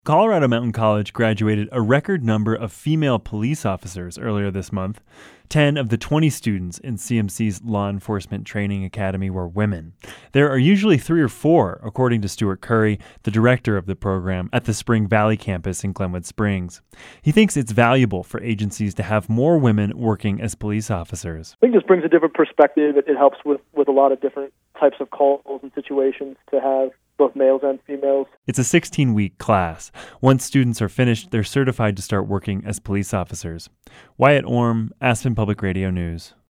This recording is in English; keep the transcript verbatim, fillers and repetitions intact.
Colorado Mountain College graduated a record number of female police officers earlier this month. Ten of the twenty students in C M C's Law Enforcement Training Academy were women. There are usually three or four, according to Stuart Curry, the director of the program at the Spring Valley campus in Glenwood Springs. He thinks it's valuable for agencies to have more women working as police officers. I think this brings a different perspective. It, it helps with, with a lot of different types of calls and situations to have both males and females. It's a sixteen-week class. Once students are finished, they're certified to start working as police officers. Wyatt Orm, Aspen Public Radio News.